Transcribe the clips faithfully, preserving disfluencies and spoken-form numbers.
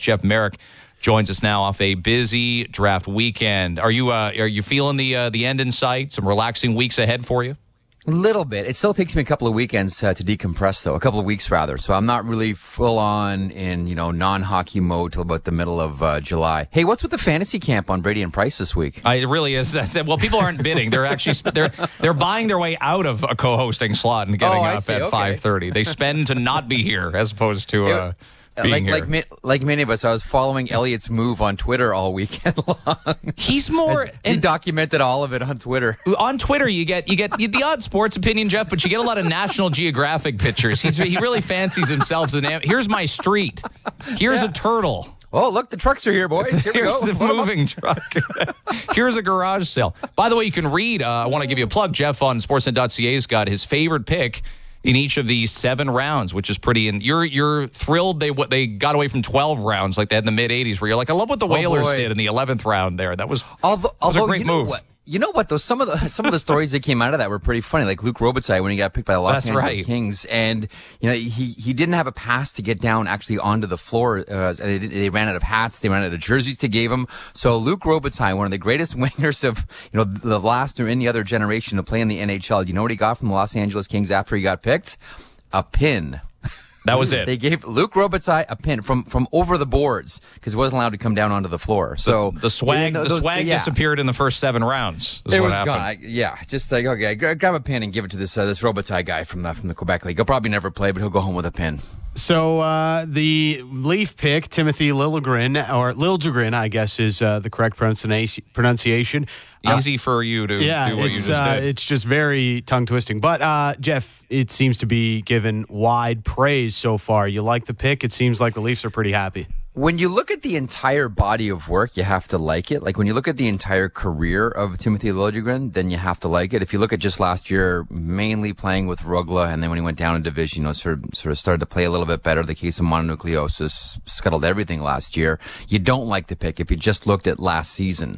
Jeff Marek joins us now off a busy draft weekend. Are you uh, are you feeling the uh, the end in sight? Some relaxing weeks ahead for you? A little bit. It still takes me a couple of weekends uh, to decompress, though. A couple of weeks, rather. So I'm not really full on in, you know, non-hockey mode till about the middle of uh, July. Hey, what's with the fantasy camp on Brady and Price this week? Uh, it really is. That's it. Well, people aren't bidding. They're actually they're they're buying their way out of a co-hosting slot and getting oh, up see. at okay. five thirty. They spend to not be here as opposed to uh, being like, here. Like, like many of us, I was following Elliot's move on Twitter all weekend long. He's more... As, he documented all of it on Twitter. On Twitter, you get you get the odd sports opinion, Jeff, but you get a lot of National Geographic pictures. He's, he really fancies himself as an... Here's my street. Here's yeah. a turtle. Oh, look, the trucks are here, boys. Here we Here's go. a moving truck. Here's a garage sale. By the way, you can read, uh, I want to give you a plug, Jeff on sportsnet dot c a has got his favorite pick in each of the seven rounds, which is pretty. And you're you're thrilled they what they got away from twelve rounds like they had in the mid eighties, where you're like, I love what the Whalers oh did in the eleventh round there. That was, although, that was although, a great you know move. What? You know what, though? Some of the some of the stories that came out of that were pretty funny. Like Luke Robitaille when he got picked by the Los That's Angeles right. Kings, and you know he he didn't have a pass to get down actually onto the floor. Uh, they, they ran out of hats, they ran out of jerseys to give him. So Luke Robitaille, one of the greatest wingers of you know the last or any other generation to play in the N H L. Do you know what he got from the Los Angeles Kings after he got picked? A pin. That was it. They gave Luke Robitaille a pin from, from over the boards because he wasn't allowed to come down onto the floor. So the, the swag, you know, the those, swag yeah. disappeared in the first seven rounds. Is It what was happened. gone. I, yeah, just like okay, grab, grab a pin and give it to this uh, this Robitaille guy from the from the Quebec League. He'll probably never play, but he'll go home with a pin. So uh, the Leaf pick, Timothy Liljegren, or Liljegren, I guess is uh, the correct pronunciation. pronunciation. Easy uh, for you to yeah, do what it's, you just uh, did. it's just very tongue-twisting. But, uh, Jeff, it seems to be given wide praise so far. You like the pick? It seems like the Leafs are pretty happy. When you look at the entire body of work, you have to like it. Like when you look at the entire career of Timothy Liljegren, then you have to like it. If you look at just last year, mainly playing with Rögle, and then when he went down in division, you know, sort of, sort of started to play a little bit better. The case of mononucleosis scuttled everything last year. You don't like the pick if you just looked at last season.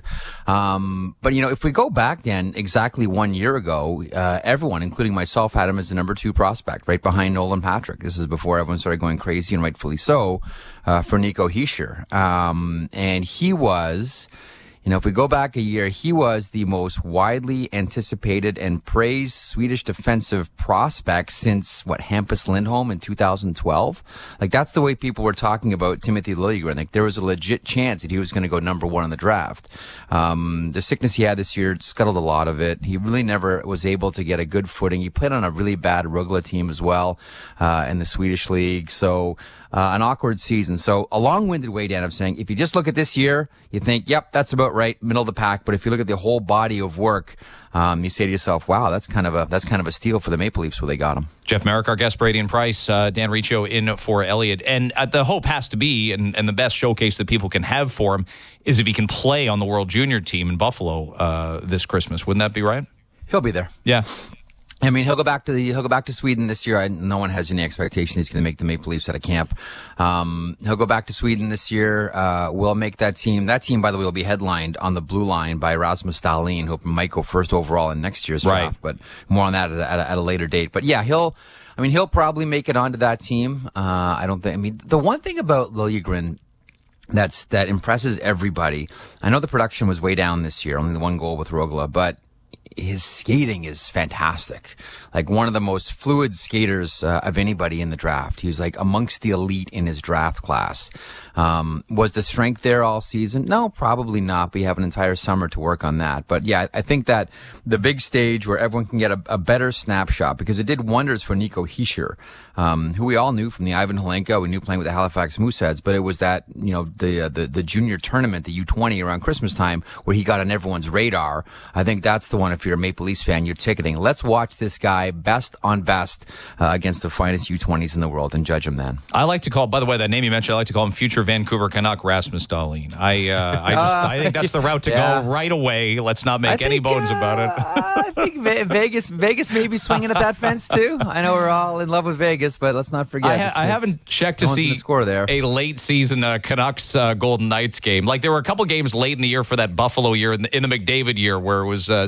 Um, but you know, if we go back then exactly one year ago, uh, everyone, including myself, had him as the number two prospect, right behind Nolan Patrick. This is before everyone started going crazy, and rightfully so, uh, for Nico Hischier. Um, and he was, you know, if we go back a year, he was the most widely anticipated and praised Swedish defensive prospect since, what, Hampus Lindholm in two thousand twelve? Like, that's the way people were talking about Timothy Liljegren. Like, there was a legit chance that he was going to go number one in the draft. Um, the sickness he had this year scuttled a lot of it. He really never was able to get a good footing. He played on a really bad Rögle team as well, uh, in the Swedish league. So, Uh, an awkward season. So a long-winded way, Dan, of saying if you just look at this year, you think, yep, that's about right, middle of the pack. But if you look at the whole body of work, um, you say to yourself, wow, that's kind of a that's kind of a steal for the Maple Leafs where they got him. Jeff Marek, our guest, Brady and Price, uh, Dan Riccio in for Elliot. And uh, the hope has to be, and, and the best showcase that people can have for him is if he can play on the World Junior team in Buffalo uh, this Christmas. Wouldn't that be right? He'll be there. Yeah. I mean, he'll go back to the he'll go back to Sweden this year. I, no one has any expectation he's going to make the Maple Leafs out of camp. Um, he'll go back to Sweden this year. Uh, we'll make that team. That team, by the way, will be headlined on the blue line by Rasmus Dahlin, who might go first overall in next year's right. draft. But more on that at a, at a, at a later date. But yeah, he'll. I mean, he'll probably make it onto that team. Uh, I don't think. I mean, the one thing about Liljegren that's that impresses everybody. I know the production was way down this year, only the one goal with Rögle, but his skating is fantastic. Like one of the most fluid skaters uh, of anybody in the draft. He was like amongst the elite in his draft class. Um, was the strength there all season? No, probably not. But you have an entire summer to work on that. But yeah, I think that the big stage where everyone can get a, a better snapshot, because it did wonders for Nico Hischier, um, who we all knew from the Ivan Holenko. We knew playing with the Halifax Mooseheads, but it was that, you know, the, uh, the, the junior tournament, the U twenty around Christmas time where he got on everyone's radar. I think that's the one, if you're a Maple Leafs fan, you're ticketing. Let's watch this guy best on best, uh, against the finest U twenties in the world and judge him then. I like to call, by the way, that name you mentioned, I like to call him future Vancouver Canuck Rasmus Dahlin. I, uh, I just, uh, I think that's the route to yeah. go right away. Let's not make I any think, bones uh, about it. I think Ve- Vegas, Vegas may be swinging at that fence too. I know we're all in love with Vegas, but let's not forget. I, ha- it's, I it's, haven't checked to no one's see gonna score there. a late season uh, Canucks uh, Golden Knights game. Like there were a couple games late in the year for that Buffalo year, in the, in the McDavid year, where it was uh, Sabres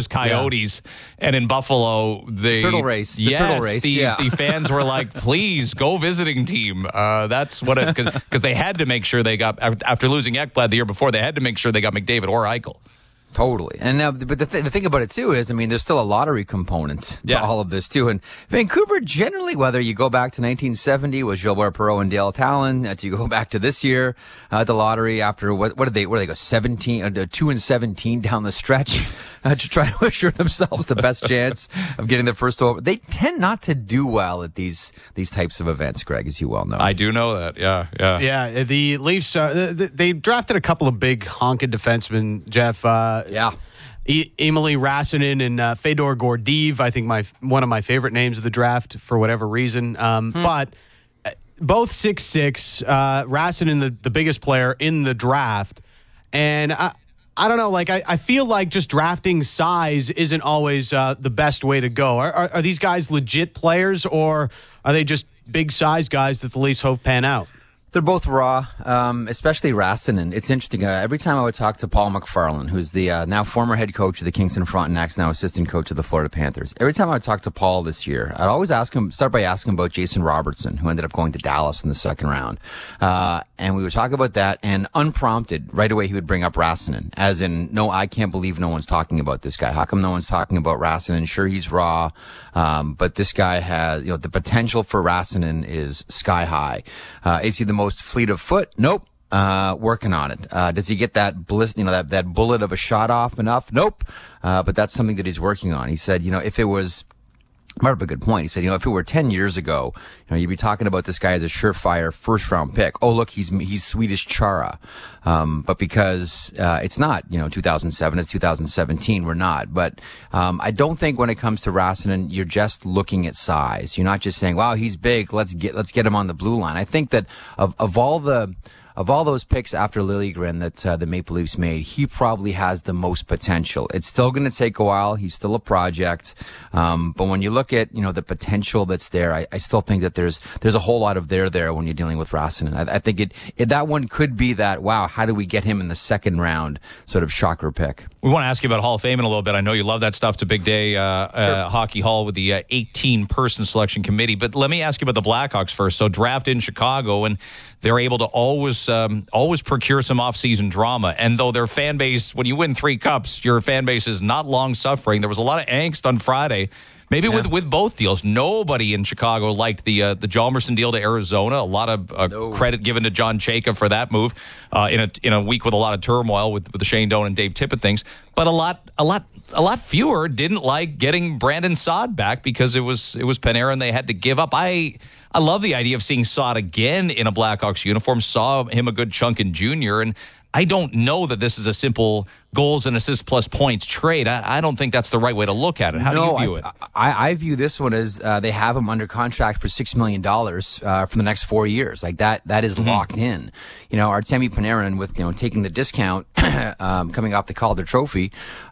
Flyers Coyotes, yeah. and in Buffalo, the turtle race. The yes, turtle race. The, yeah. the fans were like, "Please go visiting team." Uh, that's what because they had to make sure they got after losing Ekblad the year before. They had to make sure they got McDavid or Eichel. Totally. And now, but the, th- the thing about it, too, is, I mean, there's still a lottery component to yeah. all of this, too. And Vancouver, generally, whether you go back to nineteen seventy with Gilbert Perreault and Dale Talon, uh, to you go back to this year, uh, the lottery after, what, what did they, where did they go, seventeen, uh, two and seventeen down the stretch uh, to try to assure themselves the best chance of getting the first over. They tend not to do well at these, these types of events, Greg, as you well know. I do know that. Yeah. Yeah. Yeah. The Leafs, uh, they drafted a couple of big honking defensemen, Jeff. Uh, Yeah. E- Emily Rasanen and uh, Fedor Gordeev, I think my one of my favorite names of the draft for whatever reason. Um, hmm. But uh, both six six, uh, Rasanen the, the biggest player in the draft. And I, I don't know, like I, I feel like just drafting size isn't always uh, the best way to go. Are, are, are these guys legit players, or are they just big size guys that the Leafs hope pan out? They're both raw, um, especially Rasanen. It's interesting. Uh, every time I would talk to Paul McFarland, who's the uh, now former head coach of the Kingston Frontenacs, now assistant coach of the Florida Panthers. Every time I would talk to Paul this year, I'd always ask him, start by asking him about Jason Robertson, who ended up going to Dallas in the second round. Uh, and we would talk about that, and unprompted, right away he would bring up Rasanen, as in, no, I can't believe no one's talking about this guy. How come no one's talking about Rasanen? Sure, he's raw, um, but this guy has, you know, the potential for Rasanen is sky high. Uh, is he the most fleet of foot? Nope. Uh, working on it. Uh, does he get that bliss, you know, that, that bullet of a shot off enough? Nope. Uh, but that's something that he's working on. He said, you know, if it was, brought up a good point. He said, you know, if it were ten years ago, you know, you'd be talking about this guy as a surefire first round pick. Oh, look, he's, he's Swedish Chara. Um, but because, uh, it's not, you know, two thousand seven, it's two thousand seventeen, we're not. But, um, I don't think when it comes to Rasanen, you're just looking at size. You're not just saying, wow, he's big. Let's get, let's get him on the blue line. I think that of, of all the, Of all those picks after Liljegren that uh, the Maple Leafs made, he probably has the most potential. It's still going to take a while. He's still a project. Um, but when you look at, you know, the potential that's there, I, I still think that there's there's a whole lot of there there when you're dealing with Rasanen. I, I think it, it that one could be that, wow, how do we get him in the second round sort of shocker pick? We want to ask you about Hall of Fame in a little bit. I know you love that stuff. It's a big day, uh, sure. uh, Hockey Hall with the uh, eighteen-person selection committee. But let me ask you about the Blackhawks first. So draft in Chicago, and they're able to always um, always procure some off-season drama. And though their fan base, when you win three cups, your fan base is not long suffering. There was a lot of angst on Friday. Maybe yeah. with, with both deals. Nobody in Chicago liked the uh, the Hjalmarsson deal to Arizona. A lot of uh, no. credit given to John Chayka for that move uh, in a in a week with a lot of turmoil with, with the Shane Doan and Dave Tippett things. But a lot a lot a lot fewer didn't like getting Brandon Saad back because it was it was Panarin they had to give up. I I love the idea of seeing Saad again in a Blackhawks uniform. Saw him a good chunk in junior, and I don't know that this is a simple goals and assists plus points trade. I, I don't think that's the right way to look at it. How no, do you view I, it? I, I view this one as uh, they have him under contract for six million dollars uh, for the next four years. Like that, that is mm-hmm. locked in. You know, Artemi Panarin with, you know, taking the discount um, coming off the Calder Trophy.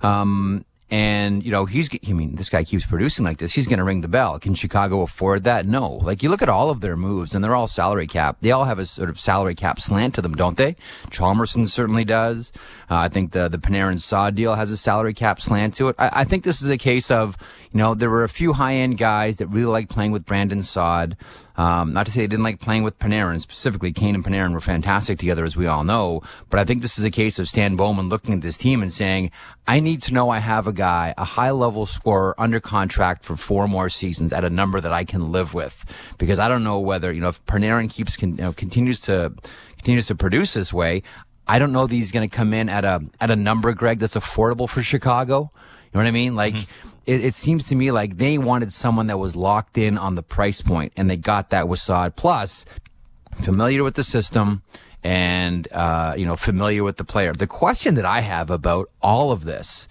Um, And, you know, he's, I mean, this guy keeps producing like this. He's going to ring the bell. Can Chicago afford that? No. Like, you look at all of their moves, and they're all salary cap. They all have a sort of salary cap slant to them, don't they? Chalmerson certainly does. Uh, I think the, the Panarin Saad deal has a salary cap slant to it. I, I think this is a case of, you know, there were a few high-end guys that really liked playing with Brandon Saad. Um, not to say they didn't like playing with Panarin specifically. Kane and Panarin were fantastic together, as we all know. But I think this is a case of Stan Bowman looking at this team and saying, I need to know I have a guy, a high-level scorer under contract for four more seasons at a number that I can live with. Because I don't know whether, you know, if Panarin keeps, con- you know, continues to, continues to produce this way, I don't know that he's going to come in at a, at a number, Greg, that's affordable for Chicago. You know what I mean? Like, mm-hmm. It, it seems to me like they wanted someone that was locked in on the price point, and they got that with Saad. Plus, familiar with the system and, uh, you know, familiar with the player. The question that I have about all of this,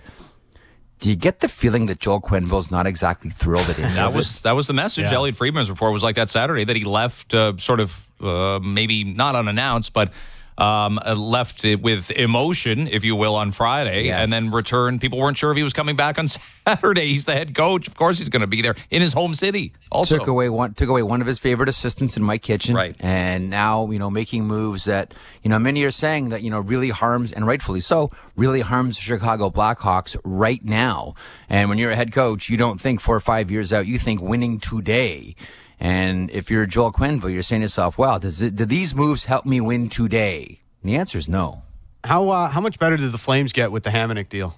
do you get the feeling that Joel Quenneville's not exactly thrilled at it? That was that was the message. Yeah. Elliot Friedman's report was like that Saturday, that he left uh, sort of uh, maybe not unannounced, but Um, uh, left it with emotion, if you will, on Friday, Yes. and then returned. People weren't sure if he was coming back on Saturday. He's the head coach. Of course he's going to be there in his home city. Also, took away one took away one of his favorite assistants in Mike Kitchen, Right. And now, you know, making moves that, you know, many are saying that, you know, really harms, and rightfully so, really harms the Chicago Blackhawks right now. And when you're a head coach, you don't think four or five years out, you think winning today. And if you're Joel Quenneville, you're saying to yourself, "Wow, does it, do these moves help me win today?" And the answer is no. How uh, how much better did the Flames get with the Hamonic deal?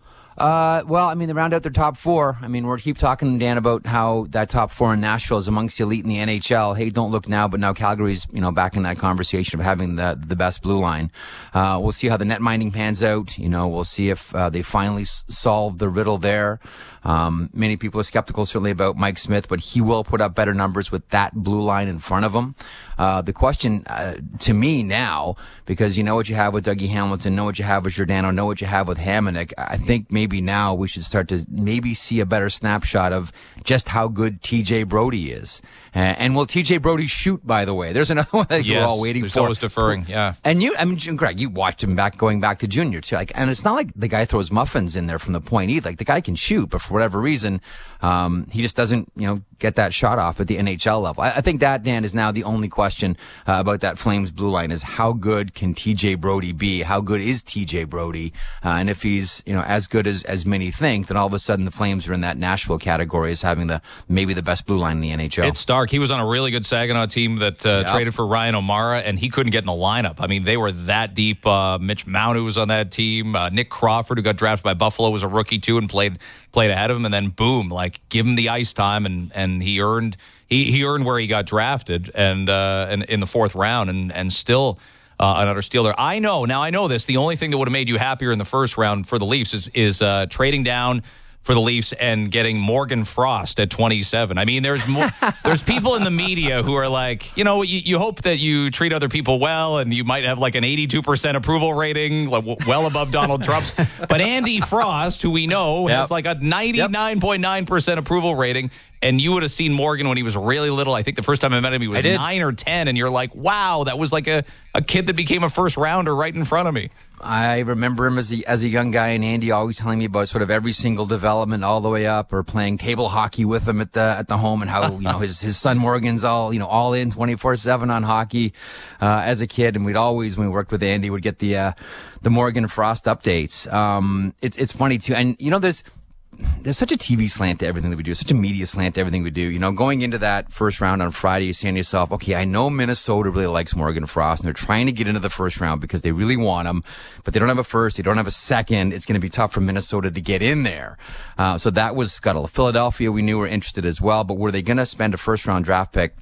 Uh, well, I mean, they round out their top four. I mean, we're keep talking, Dan, about how that top four in Nashville is amongst the elite in the N H L. Hey, don't look now, but now Calgary's, you know, back in that conversation of having the the best blue line. Uh, we'll see how the net minding pans out. You know, we'll see if uh, they finally s- solve the riddle there. Um, many people are skeptical, certainly, about Mike Smith, but he will put up better numbers with that blue line in front of him. Uh, the question uh, to me now, because you know what you have with Dougie Hamilton, know what you have with Giordano, know what you have with Hamonic, I think maybe now we should start to maybe see a better snapshot of just how good T J Brody is. Uh, and will T J Brody shoot, by the way? There's another one that yes, we're all waiting there's for. always deferring, yeah. And you, I mean, Greg, you watched him back, going back to junior too. Like, and it's not like the guy throws muffins in there from the point either. Like, the guy can shoot, but for whatever reason, um, he just doesn't, you know, get that shot off at the N H L level. I, I think that, Dan, is now the only question uh, about that Flames blue line is how good can T J Brody be? How good is T J Brody? Uh, and if he's, you know, as good as, as many think, then all of a sudden the Flames are in that Nashville category as having the, maybe the best blue line in the N H L. It's Stark. He was on a really good Saginaw team that uh, Yep. traded for Ryan O'Mara, and he couldn't get in the lineup. I mean, they were that deep. Uh, Mitch Mount, who was on that team, uh, Nick Crawford, who got drafted by Buffalo, was a rookie too and played played ahead of him. And then boom, like give him the ice time, and and he earned he he earned where he got drafted, and uh, and in the fourth round, and and still. Uh, another steal there. I know now. I know this. The only thing that would have made you happier in the first round for the Leafs is is uh, trading down for the Leafs and getting Morgan Frost at twenty-seven. I mean, there's more, there's people in the media who are like, you know, you, you hope that you treat other people well, and you might have like an eighty-two percent approval rating, like well above Donald Trump's. But Andy Frost, who we know Yep. has like a ninety-nine point nine percent approval rating. And you would have seen Morgan when he was really little. I think the first time I met him, he was nine or ten. And you're like, wow, that was like a, a kid that became a first rounder right in front of me. I remember him as a, as a young guy, and Andy always telling me about sort of every single development all the way up, or playing table hockey with him at the at the home, and how, you know, his his son Morgan's all, you know, all in twenty-four seven on hockey uh, as a kid. And we'd always, when we worked with Andy, would get the uh, the Morgan Frost updates. Um, it's it's funny too, and you know, there's. There's such a T V slant to everything that we do, such a media slant to everything we do. You know, going into that first round on Friday, you're saying to yourself, okay, I know Minnesota really likes Morgan Frost, and they're trying to get into the first round because they really want him, but they don't have a first, they don't have a second. It's going to be tough for Minnesota to get in there. Uh, so that was scuttle. Philadelphia, we knew were interested as well, but were they going to spend a first round draft pick?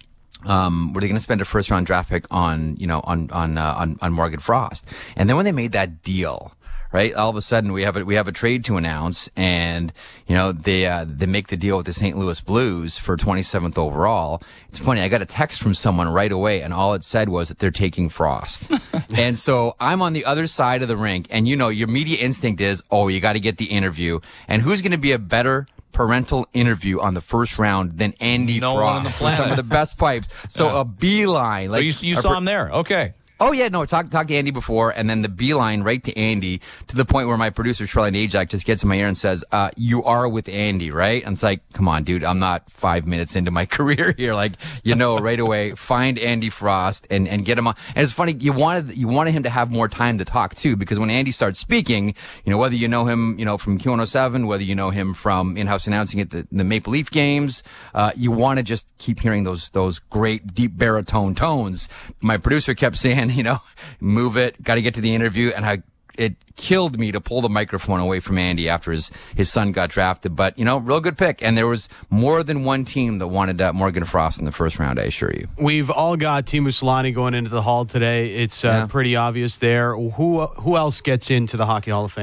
Um, were they going to spend a first round draft pick on, you know, on, on, uh, on, on Morgan Frost? And then when they made that deal, right, all of a sudden we have a, we have a trade to announce, and, you know, they, uh, they make the deal with the Saint Louis Blues for twenty-seventh overall. It's funny. I got a text from someone right away, and all it said was that they're taking Frost. And so I'm on the other side of the rink, and, you know, your media instinct is, oh, you got to get the interview. And who's going to be a better parental interview on the first round than Andy No Frost one on the with planet. some of the best pipes. So Yeah. a beeline. Like, So you, you a saw per- him there. Okay. Oh, yeah, no, talk, talk to Andy before, and then the beeline right to Andy, to the point where my producer, Charlie Najak, just gets in my ear and says, uh, you are with Andy, right? And it's like, come on, dude, I'm not five minutes into my career here. Like, you know, right away, find Andy Frost and, and get him on. And it's funny, you wanted, you wanted him to have more time to talk, too, because when Andy starts speaking, you know, whether you know him, you know, from Q one oh seven, whether you know him from in-house announcing at the, the Maple Leaf games, uh, you want to just keep hearing those, those great deep baritone tones. My producer kept saying, you know, move it, got to get to the interview, and I, it killed me to pull the microphone away from Andy after his, his son got drafted. But, you know, real good pick. And there was more than one team that wanted uh, Morgan Frost in the first round, I assure you. We've all got Teemu Selanne going into the Hall today. It's uh, Yeah. pretty obvious there. Who who else gets into the Hockey Hall of Fame?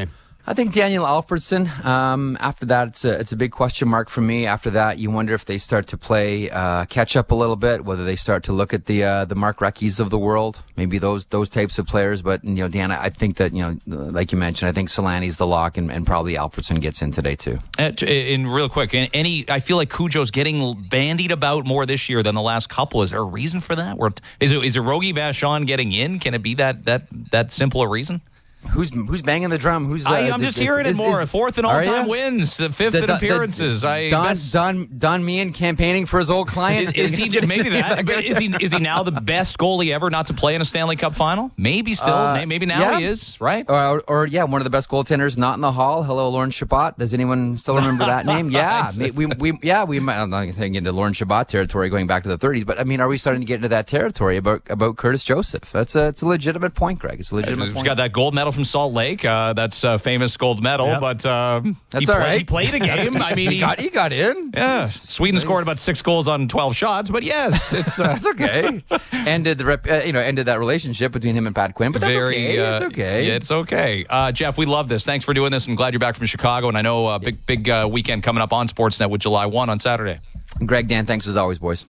I think Daniel Alfredsson. Um, after that, it's a it's a big question mark for me. After that, you wonder if they start to play uh, catch up a little bit, whether they start to look at the uh, the Mark Recchi's of the world, maybe those those types of players. But you know, Dan, I think that you know, like you mentioned, I think Solani's the lock, and, and probably Alfredsson gets in today too. And, and real quick, any I feel like Cujo's getting bandied about more this year than the last couple. Is there a reason for that? Or is it is it Rogie Vachon getting in? Can it be that that that simple a reason? Who's who's banging the drum? Who's uh, I, I'm this, just hearing this, it more. Is, Fourth in all-time wins, fifth the, in the, appearances. The, I Don, best, Don Don Meehan campaigning for his old client. Is, is he maybe that? But is he is he now the best goalie ever not to play in a Stanley Cup final? Maybe still. Uh, maybe now yeah. he is. Right? Or, or, or yeah, one of the best goaltenders not in the Hall. Hello, Lauren Chabot. Does anyone still remember that name? Yeah, we, we we yeah we. I'm not getting into Lauren Chabot territory going back to the thirties, but I mean, are we starting to get into that territory about about Curtis Joseph? That's a it's a legitimate point, Greg. It's a legitimate. He's point. got that gold medal from Salt Lake. Uh, that's uh, famous gold medal, yep. but um, that's he, all play, right. he played a game. I mean, he, he got he got in. Yeah, Sweden scored about six goals on twelve shots, but yes, it's uh, it's okay. ended the rep, uh, you know ended that relationship between him and Pat Quinn, but that's very okay. Uh, it's okay. Yeah, it's okay. Uh, Jeff, we love this. Thanks for doing this. I'm glad you're back from Chicago, and I know a uh, big big uh, weekend coming up on Sportsnet with July first on Saturday. Greg, Dan, thanks as always, boys.